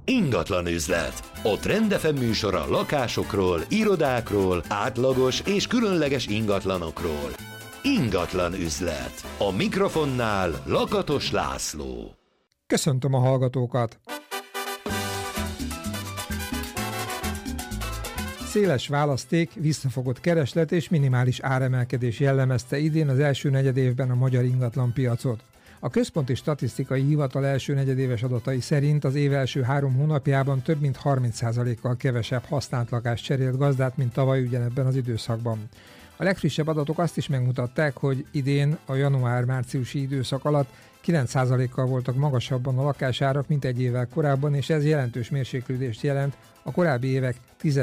Ingatlan üzlet. A Trend FM műsora lakásokról, irodákról, átlagos és különleges ingatlanokról. Ingatlan üzlet. A mikrofonnál Lakatos László. Köszöntöm a hallgatókat! Széles választék, visszafogott kereslet és minimális áremelkedés jellemezte idén az első negyedévben a magyar ingatlanpiacot. A Központi Statisztikai Hivatal első negyedéves adatai szerint az év első 3 hónapjában több mint 30%-kal kevesebb használt lakást cserélt gazdát, mint tavaly ugyanebben az időszakban. A legfrissebb adatok azt is megmutatták, hogy idén a január-márciusi időszak alatt 9%-kal voltak magasabban a lakásárak, mint egy évvel korábban, és ez jelentős mérséklődést jelent a korábbi évek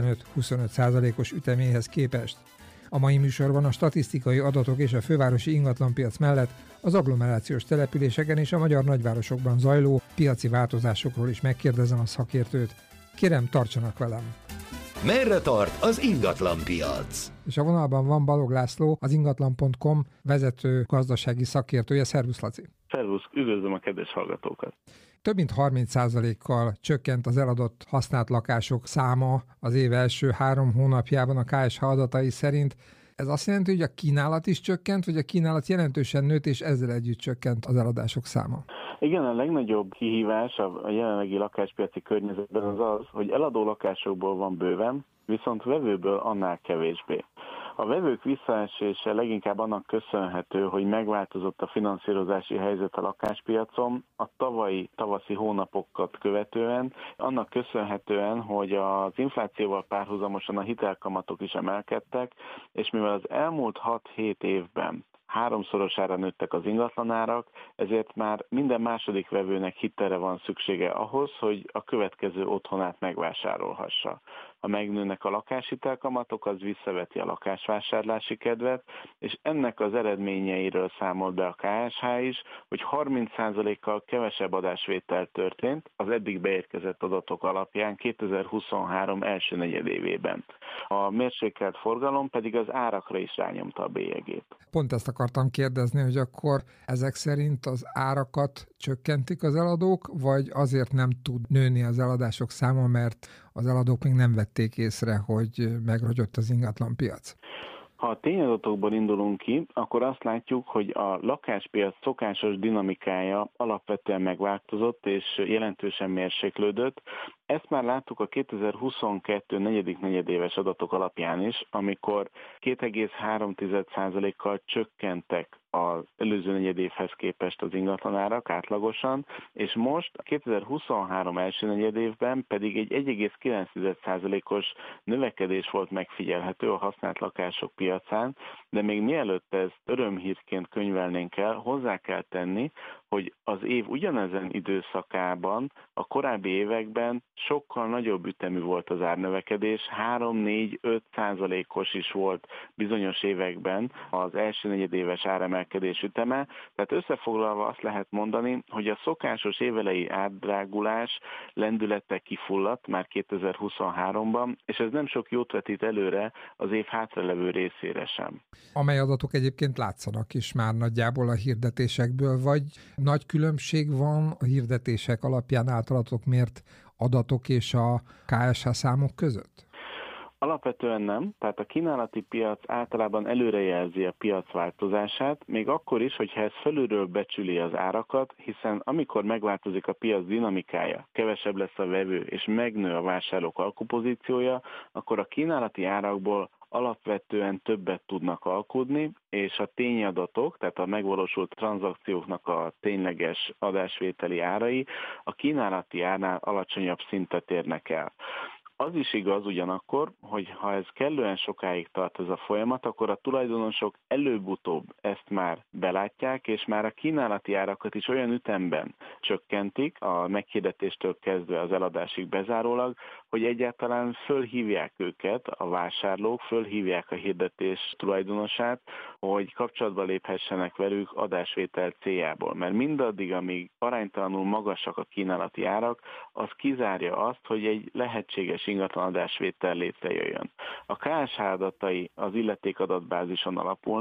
15-25%-os üteméhez képest. A mai műsorban a statisztikai adatok és a fővárosi ingatlanpiac mellett az agglomerációs településeken és a magyar nagyvárosokban zajló piaci változásokról is megkérdezem a szakértőt. Kérem, tartsanak velem! Merre tart az ingatlanpiac? És a vonalban van Balog László, az ingatlan.com vezető gazdasági szakértője. Szervusz, Laci! Szervusz, üdvözlöm a kedves hallgatókat! Több mint 30%-kal csökkent az eladott használt lakások száma az év első 3 hónapjában a KSH adatai szerint. Ez azt jelenti, hogy a kínálat is csökkent, vagy a kínálat jelentősen nőtt, és ezzel együtt csökkent az eladások száma? Igen, a legnagyobb kihívás a jelenlegi lakáspiaci környezetben az, hogy eladó lakásokból van bőven, viszont vevőből annál kevésbé. A vevők visszaesése leginkább annak köszönhető, hogy megváltozott a finanszírozási helyzet a lakáspiacon a tavalyi tavaszi hónapokat követően, annak köszönhetően, hogy az inflációval párhuzamosan a hitelkamatok is emelkedtek, és mivel az elmúlt 6-7 évben 3-szorosára nőttek az ingatlanárak, ezért már minden második vevőnek hitelre van szüksége ahhoz, hogy a következő otthonát megvásárolhassa. Ha megnőnek a lakáshitelkamatok, az visszaveti a lakásvásárlási kedvet, és ennek az eredményeiről számol be a KSH is, hogy 30%-kal kevesebb adásvétel történt az eddig beérkezett adatok alapján 2023 első negyedévében. A mérsékelt forgalom pedig az árakra is rányomta a bélyegét. Pont ezt akartam kérdezni, hogy akkor ezek szerint az árakat csökkentik az eladók, vagy azért nem tud nőni az eladások száma, mert az eladók még nem vették észre, hogy megrogyott az ingatlanpiac? Ha a tényadatokból indulunk ki, akkor azt látjuk, hogy a lakáspiac szokásos dinamikája alapvetően megváltozott és jelentősen mérséklődött. Ezt már láttuk a 2022 negyedik negyedéves adatok alapján is, amikor 2,3%-kal csökkentek az előző negyedévhez képest az ingatlanárak átlagosan, és most a 2023 első negyedévben pedig egy 1,9%-os növekedés volt megfigyelhető a használt lakások piacán, de még mielőtt ezt örömhírként könyvelnénk el, hozzá kell tenni, hogy az év ugyanezen időszakában, a korábbi években sokkal nagyobb ütemű volt az árnövekedés, 3-4-5%-os is volt bizonyos években az első negyedéves áremelkedés üteme. Tehát összefoglalva azt lehet mondani, hogy a szokásos évelei árdrágulás lendülete kifulladt már 2023-ban, és ez nem sok jót vetít előre az év hátralevő részére sem. Amely adatok egyébként látszanak is már nagyjából a hirdetésekből, vagy nagy különbség van a hirdetések alapján általatok mért adatok és a KSH számok között? Alapvetően nem, tehát a kínálati piac általában előrejelzi a piac változását, még akkor is, hogyha ez felülről becsüli az árakat, hiszen amikor megváltozik a piac dinamikája, kevesebb lesz a vevő és megnő a vásárlók alkupozíciója, akkor a kínálati árakból alapvetően többet tudnak alkudni, és a tényadatok, tehát a megvalósult tranzakcióknak a tényleges adásvételi árai a kínálati árnál alacsonyabb szintet érnek el. Az is igaz ugyanakkor, hogy ha ez kellően sokáig tart ez a folyamat, akkor a tulajdonosok előbb-utóbb ezt már belátják, és már a kínálati árakat is olyan ütemben csökkentik, a meghirdetéstől kezdve az eladásig bezárólag, hogy egyáltalán fölhívják őket, a vásárlók, fölhívják a hirdetés tulajdonosát, hogy kapcsolatba léphessenek velük adásvétel céljából. Mert mindaddig, amíg aránytalanul magasak a kínálati árak, az kizárja azt, hogy egy lehetséges ingatlanadásvétel létrejöjjön. A KSH adatai az illetékadatbázison alapulnak,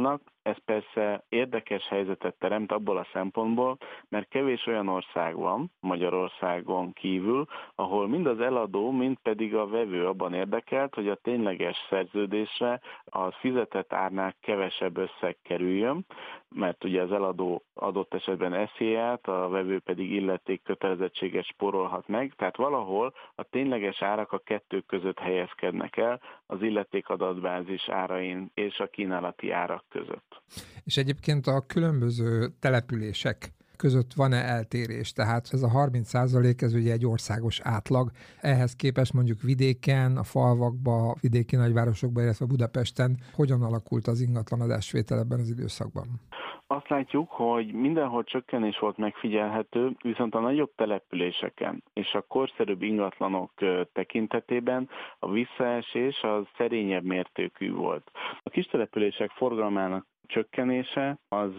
Ez persze érdekes helyzetet teremt abból a szempontból, mert kevés olyan ország van Magyarországon kívül, ahol mind az eladó, mind pedig a vevő abban érdekelt, hogy a tényleges szerződésre a fizetett árnál kevesebb összeg kerüljön, mert ugye az eladó adott esetben eszi át, a vevő pedig illeték kötelezettséget spórolhat meg, tehát valahol a tényleges árak a kettő között helyezkednek el, az illeték adatbázis árain és a kínálati árak között. És egyébként a különböző települések között van-e eltérés? Tehát ez a 30% ez ugye egy országos átlag. Ehhez képest mondjuk vidéken, a falvakban, vidéki nagyvárosokban, illetve Budapesten hogyan alakult az ingatlan adásvétel ebben az időszakban? Azt látjuk, hogy mindenhol csökkenés volt megfigyelhető, viszont a nagyobb településeken és a korszerűbb ingatlanok tekintetében a visszaesés az szerényebb mértékű volt. A kis települések forgalmának csökkenése az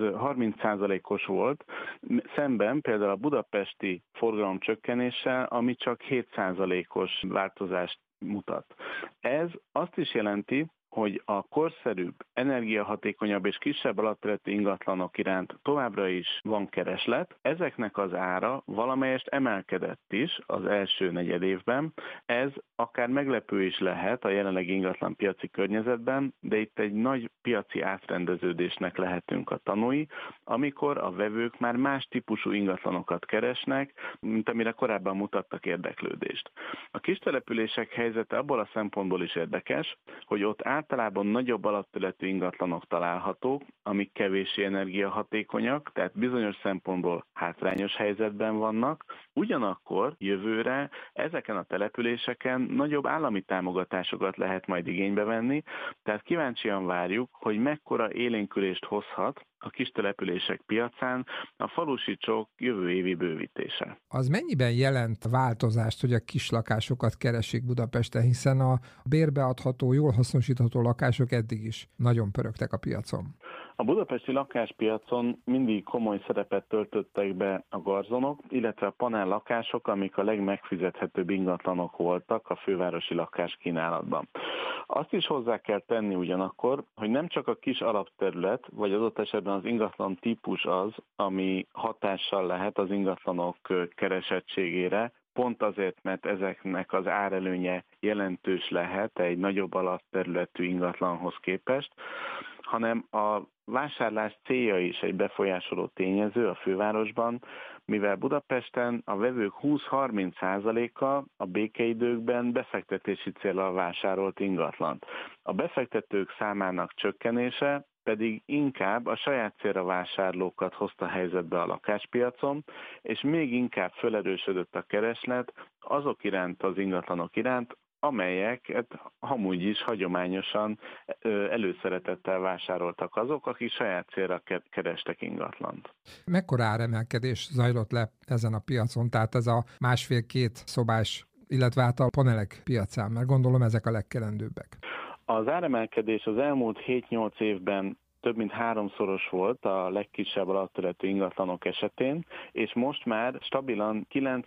30%-os volt, szemben például a budapesti forgalom csökkenéssel, ami csak 7%-os változást mutat. Ez azt is jelenti, hogy a korszerűbb, energiahatékonyabb és kisebb alapterületű ingatlanok iránt továbbra is van kereslet. Ezeknek az ára valamelyest emelkedett is az első negyedévben. Ez akár meglepő is lehet a jelenlegi ingatlan piaci környezetben, de itt egy nagy piaci átrendeződésnek lehetünk a tanúi, amikor a vevők már más típusú ingatlanokat keresnek, mint amire korábban mutattak érdeklődést. A kistelepülések helyzete abból a szempontból is érdekes, hogy ott általában nagyobb alapterületű ingatlanok találhatók, amik kevéssé energiahatékonyak, tehát bizonyos szempontból hátrányos helyzetben vannak. Ugyanakkor jövőre ezeken a településeken nagyobb állami támogatásokat lehet majd igénybe venni, tehát kíváncsian várjuk, hogy mekkora élénkülést hozhat a kis települések piacán a falusicsok jövő évi bővítése. Az mennyiben jelent változást, hogy a kis lakásokat keresik Budapesten, hiszen a bérbeadható, jól hasznosítható lakások eddig is nagyon pörögtek a piacon? A budapesti lakáspiacon mindig komoly szerepet töltöttek be a garzonok, illetve a panellakások, amik a legmegfizethetőbb ingatlanok voltak a fővárosi lakáskínálatban. Azt is hozzá kell tenni ugyanakkor, hogy nem csak a kis alapterület, vagy adott esetben az ingatlan típus az, ami hatással lehet az ingatlanok keresettségére, pont azért, mert ezeknek az árelőnye jelentős lehet egy nagyobb alapterületű ingatlanhoz képest, hanem a vásárlás célja is egy befolyásoló tényező a fővárosban, mivel Budapesten a vevők 20-30%-a a békeidőkben befektetési céllal vásárolt ingatlant. A befektetők számának csökkenése pedig inkább a saját célra vásárlókat hozta helyzetbe a lakáspiacon, és még inkább felerősödött a kereslet azok iránt, az ingatlanok iránt, amelyeket amúgy is hagyományosan előszeretettel vásároltak azok, akik saját célra kerestek ingatlant. Mekkora áremelkedés zajlott le ezen a piacon, tehát ez a 1,5-2 szobás, illetve hát a panelek piacán, mert gondolom ezek a legkelendőbbek. Az áremelkedés az elmúlt 7-8 évben több mint 3-szoros volt a legkisebb alapterületű ingatlanok esetén, és most már stabilan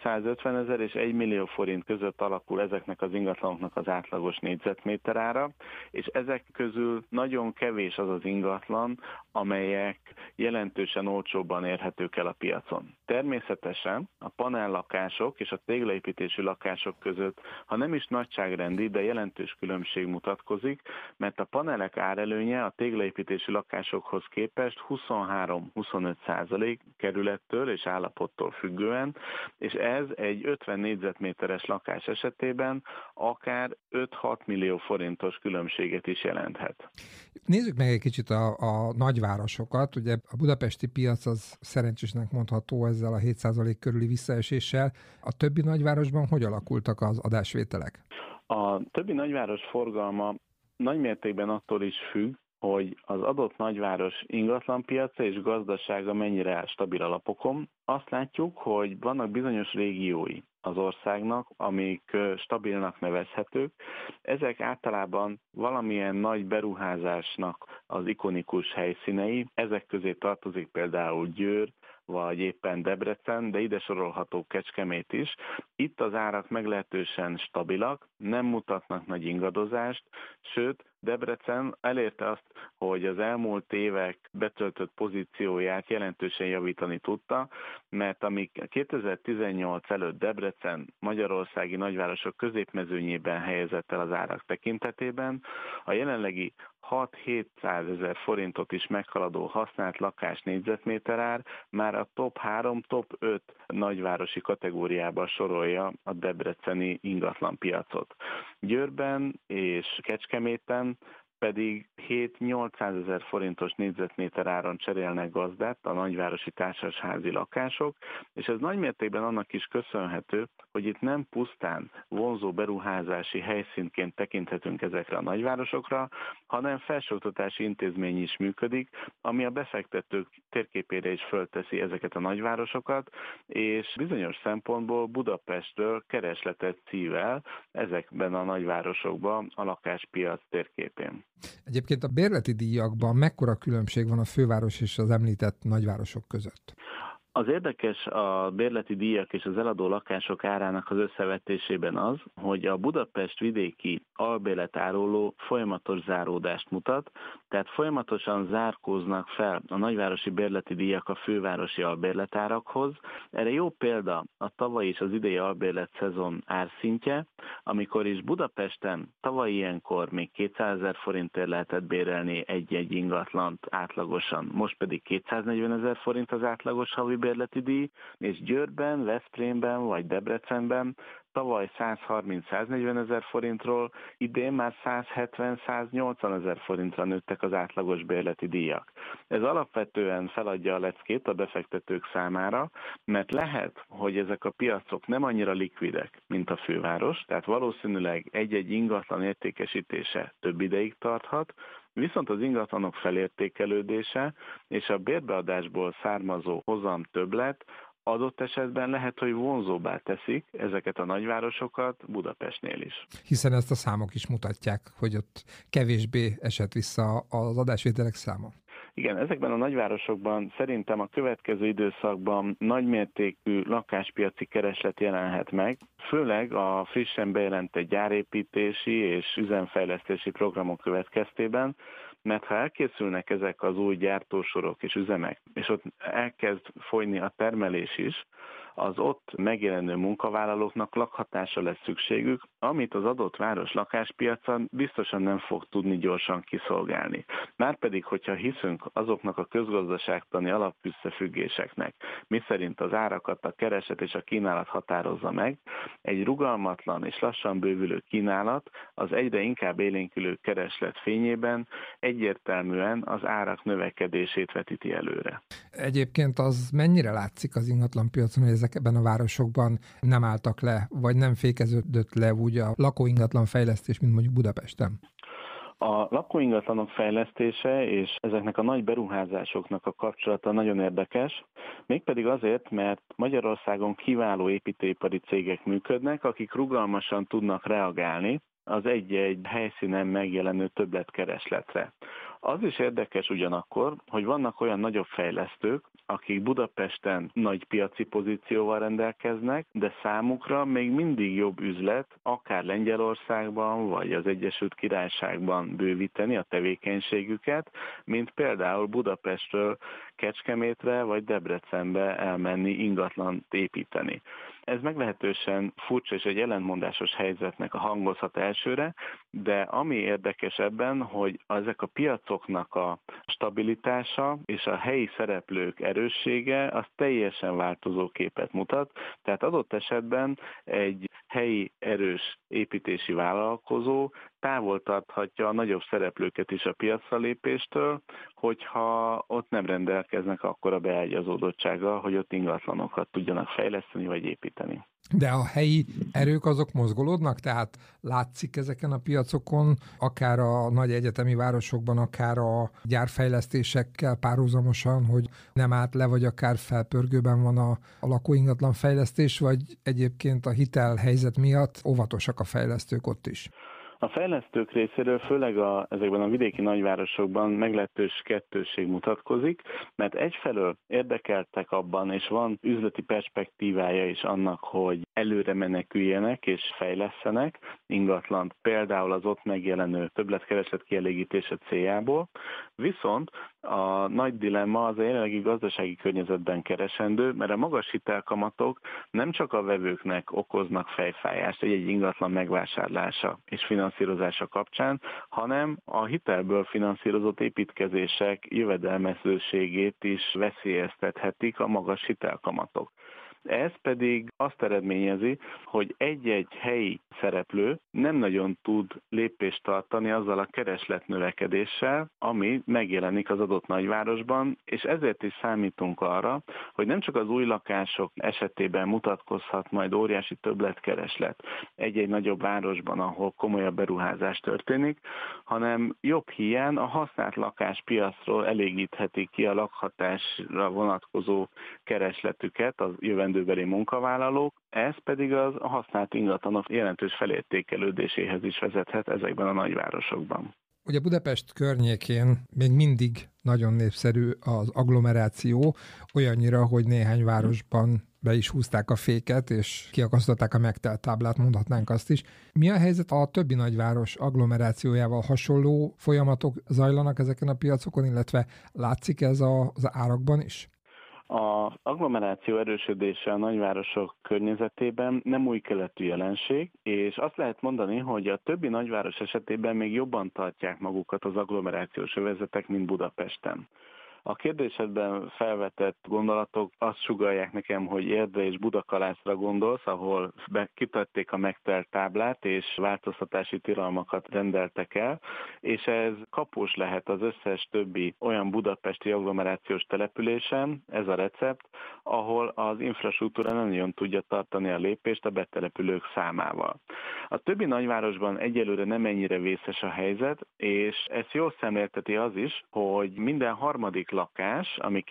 950 000 és 1 millió forint között alakul ezeknek az ingatlanoknak az átlagos négyzetméter ára, és ezek közül nagyon kevés az az ingatlan, amelyek jelentősen olcsóbban érhetők el a piacon. Természetesen a panellakások és a téglaépítésű lakások között, ha nem is nagyságrendi, de jelentős különbség mutatkozik, mert a panelek árelőnye a téglaépítésű lakásokhoz képest 23-25% kerülettől és állapottól függően, és ez egy 50 négyzetméteres lakás esetében akár 5-6 millió forintos különbséget is jelenthet. Nézzük meg egy kicsit a nagyvárosokat. Ugye a budapesti piac az szerencsésnek mondható ezzel a 7% körüli visszaeséssel. A többi nagyvárosban hogy alakultak az adásvételek? A többi nagyváros forgalma nagy mértékben attól is függ, hogy az adott nagyváros ingatlanpiaca és gazdasága mennyire áll stabil alapokon. Azt látjuk, hogy vannak bizonyos régiói az országnak, amik stabilnak nevezhetők. Ezek általában valamilyen nagy beruházásnak az ikonikus helyszínei. Ezek közé tartozik például Győr, vagy éppen Debrecen, de ide sorolható Kecskemét is. Itt az árak meglehetősen stabilak, nem mutatnak nagy ingadozást, sőt, Debrecen elérte azt, hogy az elmúlt évek betöltött pozícióját jelentősen javítani tudta, mert amíg 2018 előtt Debrecen magyarországi nagyvárosok középmezőnyében helyezett el az árak tekintetében, a jelenlegi 6-700 ezer forintot is meghaladó használt lakás négyzetméterár már a top 3, top 5 nagyvárosi kategóriába sorolja a debreceni ingatlanpiacot. Győrben és Kecskeméten pedig 7-800 ezer forintos négyzetméter áron cserélnek gazdát a nagyvárosi társasházi lakások, és ez nagymértékben annak is köszönhető, hogy itt nem pusztán vonzó beruházási helyszínként tekinthetünk ezekre a nagyvárosokra, hanem felsőoktatási intézmény is működik, ami a befektetők térképére is fölteszi ezeket a nagyvárosokat, és bizonyos szempontból Budapestről keresletet szív el ezekben a nagyvárosokban a lakáspiac térképén. Egyébként a bérleti díjakban mekkora különbség van a főváros és az említett nagyvárosok között? Az érdekes a bérleti díjak és az eladó lakások árának az összevetésében az, hogy a Budapest vidéki albérletáróló folyamatos záródást mutat, tehát folyamatosan zárkóznak fel a nagyvárosi bérleti díjak a fővárosi albérletárakhoz. Erre jó példa a tavalyi és az idei albérlet szezon árszintje, amikor is Budapesten tavaly ilyenkor még 200 000 forintért lehetett bérelni egy-egy ingatlant átlagosan, most pedig 240 000 forint az átlagos havi bérleti díj, és Győrben, Veszprémben vagy Debrecenben tavaly 130-140 ezer forintról, idén már 170-180 ezer forintra nőttek az átlagos bérleti díjak. Ez alapvetően feladja a leckét a befektetők számára, mert lehet, hogy ezek a piacok nem annyira likvidek, mint a főváros, tehát valószínűleg egy-egy ingatlan értékesítése több ideig tarthat, viszont az ingatlanok felértékelődése és a bérbeadásból származó hozam többlet adott esetben lehet, hogy vonzóbbá teszik ezeket a nagyvárosokat Budapestnél is. Hiszen ezt a számok is mutatják, hogy ott kevésbé esett vissza az adásvételek száma. Igen, ezekben a nagyvárosokban szerintem a következő időszakban nagymértékű lakáspiaci kereslet jelenhet meg, főleg a frissen bejelentett gyárépítési és üzemfejlesztési programok következtében, mert ha elkészülnek ezek az új gyártósorok és üzemek, és ott elkezd folyni a termelés is, az ott megjelenő munkavállalóknak lakhatásra lesz szükségük, amit az adott város lakáspiaca biztosan nem fog tudni gyorsan kiszolgálni. Márpedig, hogyha hiszünk azoknak a közgazdaságtani alapösszefüggéseknek, miszerint az árakat a kereslet és a kínálat határozza meg, egy rugalmatlan és lassan bővülő kínálat az egyre inkább élénkülő kereslet fényében egyértelműen az árak növekedését vetíti előre. Egyébként az mennyire látszik az ingatlanpiacon, hogy ezekben a városokban nem álltak le, vagy nem fékeződött le úgy a lakóingatlan fejlesztés, mint mondjuk Budapesten? A lakóingatlanok fejlesztése és ezeknek a nagy beruházásoknak a kapcsolata nagyon érdekes, mégpedig azért, mert Magyarországon kiváló építőipari cégek működnek, akik rugalmasan tudnak reagálni az egy-egy helyszínen megjelenő többletkeresletre. Az is érdekes ugyanakkor, hogy vannak olyan nagyobb fejlesztők, akik Budapesten nagy piaci pozícióval rendelkeznek, de számukra még mindig jobb üzlet, akár Lengyelországban vagy az Egyesült Királyságban bővíteni a tevékenységüket, mint például Budapestről Kecskemétre vagy Debrecenbe elmenni ingatlant építeni. Ez meglehetősen furcsa és egy ellentmondásos helyzetnek a hangozhat elsőre, de ami érdekes ebben, hogy ezek a piacoknak a stabilitása és a helyi szereplők erőssége az teljesen változó képet mutat, tehát adott esetben egy helyi erős építési vállalkozó távol tarthatja a nagyobb szereplőket is a piacra lépéstől, hogyha ott nem rendelkeznek akkora beágyazódottsággal, hogy ott ingatlanokat tudjanak fejleszteni vagy építeni. De a helyi erők azok mozgolódnak, tehát látszik ezeken a piacokon, akár a nagy egyetemi városokban, akár a gyárfejlesztésekkel párhuzamosan, hogy nem állt le, vagy akár felpörgőben van a lakóingatlan fejlesztés, vagy egyébként a hitelhelyzet miatt óvatosak a fejlesztők ott is? A fejlesztők részéről főleg ezekben a vidéki nagyvárosokban meglehetős kettősség mutatkozik, mert egyfelől érdekeltek abban, és van üzleti perspektívája is annak, hogy előre meneküljenek és fejlesszenek ingatlant, például az ott megjelenő többletkereslet kielégítése céljából, viszont a nagy dilemma az a jelenlegi gazdasági környezetben keresendő, mert a magas hitelkamatok nem csak a vevőknek okoznak fejfájást egy ingatlan megvásárlása és finanszírozása kapcsán, hanem a hitelből finanszírozott építkezések jövedelmezőségét is veszélyeztethetik a magas hitelkamatok. Ez pedig azt eredményezi, hogy egy-egy helyi szereplő nem nagyon tud lépést tartani azzal a keresletnövekedéssel, ami megjelenik az adott nagyvárosban, és ezért is számítunk arra, hogy nem csak az új lakások esetében mutatkozhat majd óriási többletkereslet egy-egy nagyobb városban, ahol komolyabb beruházás történik, hanem jobb hiány a használt lakáspiacról elégíthetik ki a lakhatásra vonatkozó keresletüket az jövendőbeli munkavállalók, ez pedig a használt ingatlanok jelentős felértékelődéséhez is vezethet ezekben a nagyvárosokban. Ugye Budapest környékén még mindig nagyon népszerű az agglomeráció, olyannyira, hogy néhány városban be is húzták a féket, és kiakasztották a megtelt táblát, mondhatnánk azt is. Mi a helyzet a többi nagyváros agglomerációjával? Hasonló folyamatok zajlanak ezeken a piacokon, illetve látszik ez az árakban is? Az agglomeráció erősödése a nagyvárosok környezetében nem új keletű jelenség, és azt lehet mondani, hogy a többi nagyváros esetében még jobban tartják magukat az agglomerációs övezetek, mint Budapesten. A kérdésedben felvetett gondolatok azt sugallják nekem, hogy Érdre és Budakalászra gondolsz, ahol kitették a megtelt táblát, és változtatási tilalmakat rendeltek el, és ez kapós lehet az összes többi olyan budapesti agglomerációs településen, ez a recept, ahol az infrastruktúra nem nagyon tudja tartani a lépést a betelepülők számával. A többi nagyvárosban egyelőre nem ennyire vészes a helyzet, és ezt jól szemlélteti az is, hogy minden harmadik lakás, ami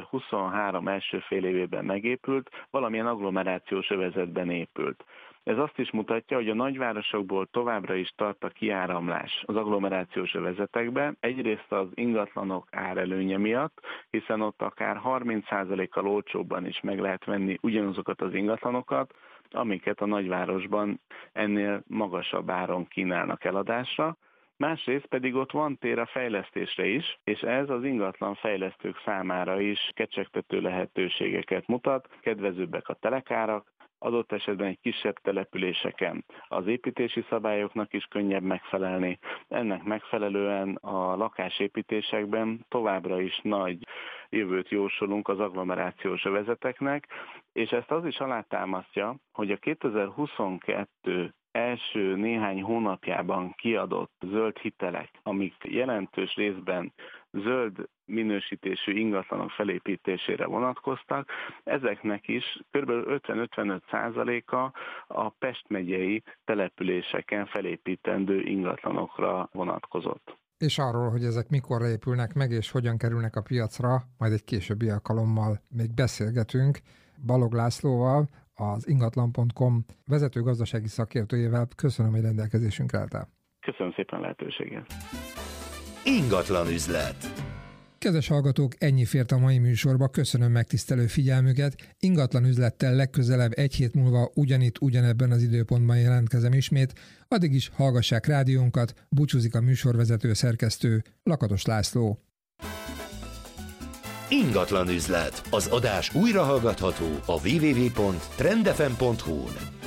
2023 első fél évében megépült, valamilyen agglomerációs övezetben épült. Ez azt is mutatja, hogy a nagyvárosokból továbbra is tart a kiáramlás az agglomerációs övezetekbe. Egyrészt az ingatlanok árelőnye miatt, hiszen ott akár 30%-kal olcsóbban is meg lehet venni ugyanazokat az ingatlanokat, amiket a nagyvárosban ennél magasabb áron kínálnak eladásra. Másrészt pedig ott van tér a fejlesztésre is, és ez az ingatlan fejlesztők számára is kecsegtető lehetőségeket mutat, kedvezőbbek a telekárak, adott esetben egy kisebb településeken az építési szabályoknak is könnyebb megfelelni. Ennek megfelelően a lakásépítésekben továbbra is nagy jövőt jósolunk az agglomerációs övezeteknek, és ezt az is alátámasztja, hogy a 2022 első néhány hónapjában kiadott zöld hitelek, amik jelentős részben zöld minősítésű ingatlanok felépítésére vonatkoztak, ezeknek is kb. 50-55%-a a Pest megyei településeken felépítendő ingatlanokra vonatkozott. És arról, hogy ezek mikor épülnek meg, és hogyan kerülnek a piacra, majd egy későbbi alkalommal még beszélgetünk Balog Lászlóval, az ingatlan.com vezető gazdasági szakértőjével. Köszönöm, hogy rendelkezésünkre álltál. Köszönöm szépen a lehetőséget. Ingatlan üzlet. Kedves hallgatók, ennyi fért a mai műsorba, köszönöm megtisztelő figyelmüket. Ingatlan üzlettel legközelebb egy hét múlva ugyanebben az időpontban jelentkezem ismét. Addig is hallgassák rádiónkat, búcsúzik a műsorvezető szerkesztő Lakatos László. Ingatlan üzlet. Az adás újra hallgatható a www.trendfm.hu-n.